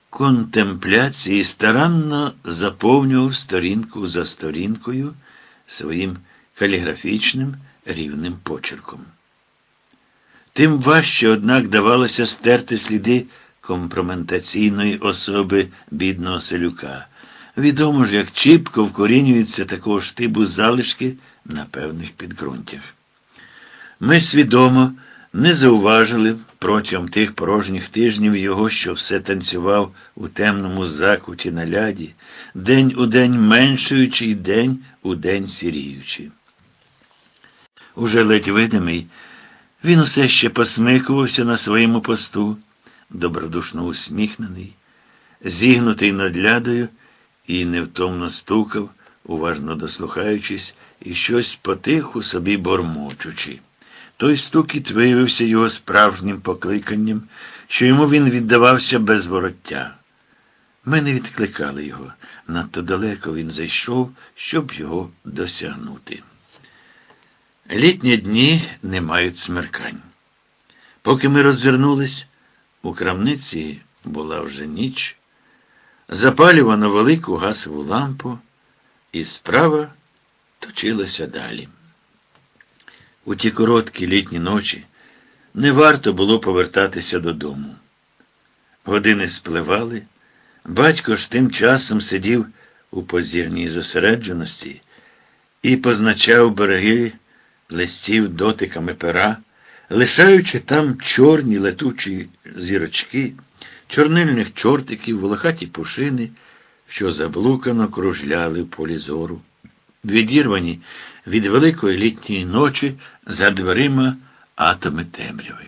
контемпляції старанно заповнював сторінку за сторінкою своїм каліграфічним рівним почерком. Тим важче, однак, давалося стерти сліди компрометаційної особи бідного селюка. Відомо ж, як чіпко вкорінюються такого штибу залишки на певних підґрунтях. Ми свідомо не зауважили протягом тих порожніх тижнів його, що все танцював у темному закуті на ляді, день у день меншуючи й день у день сіріючи. Уже ледь видимий, він усе ще посмикувався на своєму посту, добродушно усміхнений, зігнутий над лядою, і невтомно стукав, уважно дослухаючись, і щось потиху собі бормочучи. Той стукіт виявився його справжнім покликанням, що йому він віддавався без вороття. Ми не відкликали його, надто далеко він зайшов, щоб його досягнути. Літні дні не мають смеркань. Поки ми розвернулись, у крамниці була вже ніч, запалювано велику газову лампу, і справа точилася далі. У ті короткі літні ночі не варто було повертатися додому. Години спливали, батько ж тим часом сидів у позірній зосередженості і позначав береги листів дотиками пера, лишаючи там чорні летучі зірочки, чорнильних чортиків, волохаті пушини, що заблукано кружляли в полі зору, відірвані від великої літньої ночі за дверима атоми темряви.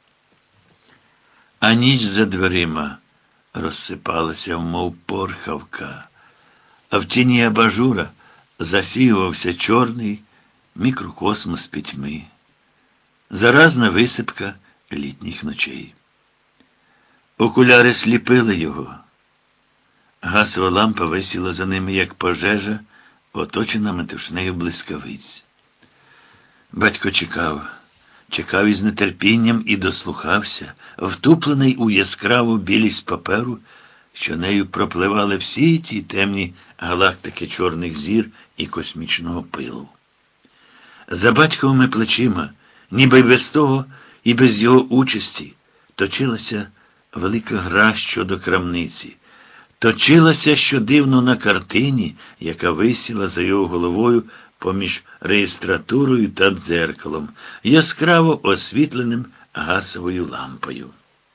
А ніч за дверима розсипалася, мов порхавка, а в тіні абажура засіювався чорний мікрокосмос пітьми, заразна висипка літніх ночей. Окуляри сліпили його. Газова лампа висіла за ними, як пожежа, оточена метушнею блискавиць. Батько чекав із нетерпінням і дослухався, втуплений у яскраву білість паперу, що нею пропливали всі ті темні галактики чорних зір і космічного пилу. За батьковими плечима, ніби й без того, і без його участі, точилася велика гра щодо крамниці. Точилася, що дивно, на картині, яка висіла за його головою поміж реєстратурою та дзеркалом, яскраво освітленим газовою лампою.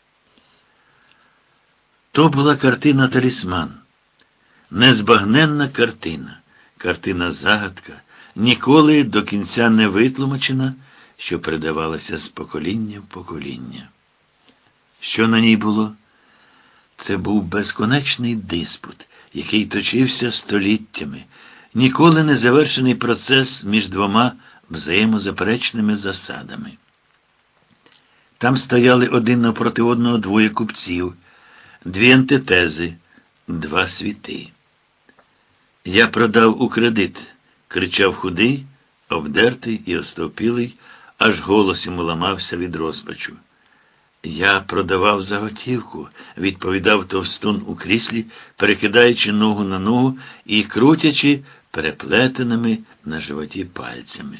То була картина-талісман. Незбагненна картина, картина-загадка, ніколи до кінця не витлумачена, що передавалася з покоління в покоління. Що на ній було? Це був безконечний диспут, який точився століттями, ніколи не завершений процес між двома взаємозаперечними засадами. Там стояли один напроти одного двоє купців, дві антитези, два світи. «Я продав у кредит», – кричав худий, обдертий і остовпілий, аж голос йому ламався від розпачу. «Я продавав за готівку», – відповідав товстун у кріслі, перекидаючи ногу на ногу і крутячи переплетеними на животі пальцями.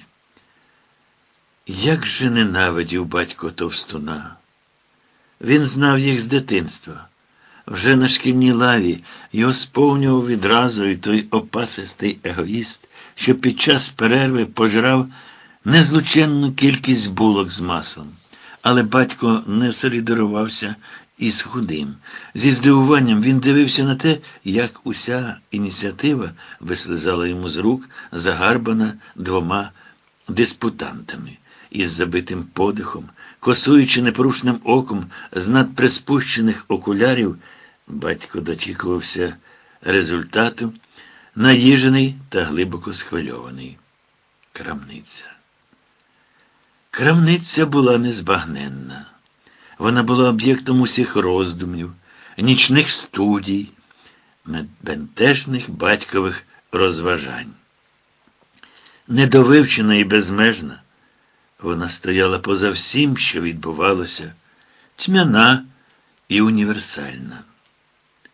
Як же ненавидів батько товстуна! Він знав їх з дитинства. Вже на шкільній лаві його сповнював відразу і той опасистий егоїст, що під час перерви пожирав незлученну кількість булок з маслом. Але батько не солідарувався із худим. Зі здивуванням він дивився на те, як уся ініціатива вислизала йому з рук, загарбана двома диспутантами. Із забитим подихом, косуючи непорушним оком з надприспущених окулярів, батько дочікувався результату, наїжений та глибоко схвильований. Крамниця. Крамниця була незбагненна. Вона була об'єктом усіх роздумів, нічних студій, бентежних батькових розважань. Недовивчена і безмежна, вона стояла поза всім, що відбувалося, тьмяна і універсальна.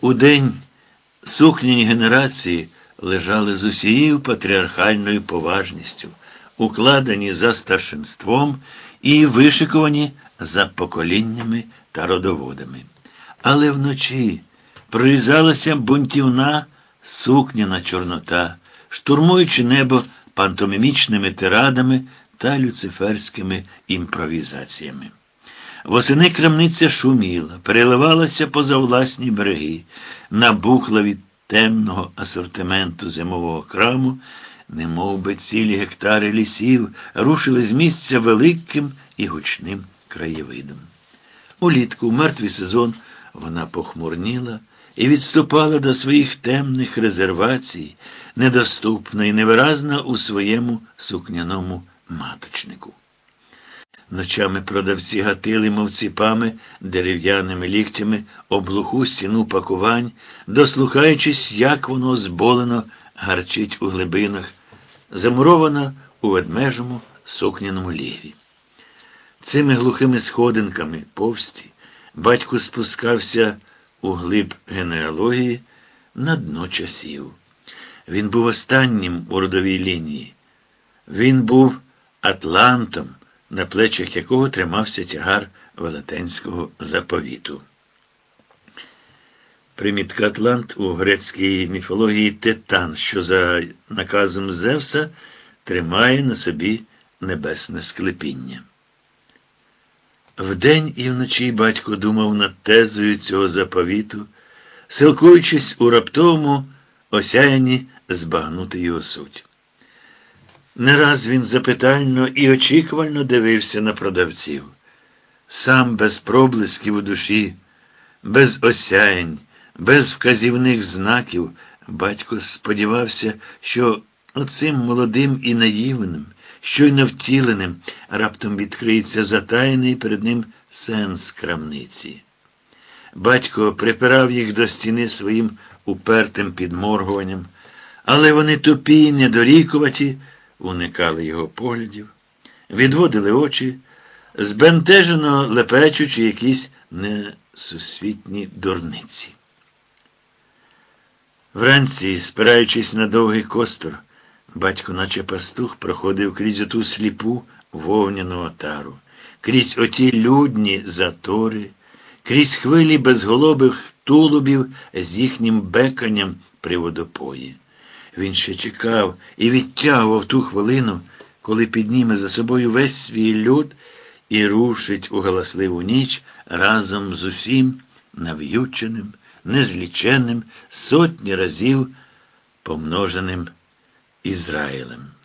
Удень сукняні генерації лежали з усією патріархальною поважністю, укладені за старшинством і вишикувані за поколіннями та родоводами. Але вночі прорізалася бунтівна сукняна чорнота, штурмуючи небо пантомімічними тирадами та люциферськими імпровізаціями. Восени крамниця шуміла, переливалася поза власні береги, набухла від темного асортименту зимового краму, немов би цілі гектари лісів рушили з місця великим і гучним краєвидом. Улітку, в мертвий сезон, вона похмурніла і відступала до своїх темних резервацій, недоступна і невиразна у своєму сукняному маточнику. Ночами продавці гатили, мов ціпами, дерев'яними ліктями об глуху стіну пакувань, дослухаючись, як воно зболено гарчить у глибинах, замуровано у ведмежому сукняному лігві. Цими глухими сходинками повсті батько спускався у глиб генеалогії на дно часів. Він був останнім у родовій лінії. Він був атлантом, на плечах якого тримався тягар велетенського заповіту. Примітка Атлант у грецькій міфології титан, що за наказом Зевса тримає на собі небесне склепіння. Вдень і вночі батько думав над тезою цього заповіту, силкуючись у раптовому осяянні збагнути його суть. Не раз він запитально і очікувально дивився на продавців. Сам без проблисків у душі, без осяянь, без вказівних знаків, батько сподівався, що оцим молодим і наївним, щойно втіленим, раптом відкриється затаєний перед ним сенс крамниці. Батько припирав їх до стіни своїм упертим підморгуванням, але вони тупі й недорікуваті, уникали його поглядів, відводили очі, збентежено лепечучи якісь несусвітні дурниці. Вранці, спираючись на довгий костур, батько, наче пастух, проходив крізь оту сліпу вовняну отару, крізь оті людні затори, крізь хвилі безголобих тулубів з їхнім беканням при водопої. Він ще чекав і відтягував ту хвилину, коли підніме за собою весь свій люд і рушить у галасливу ніч разом з усім нав'юченим, незліченним, сотні разів помноженим Ізраїлем.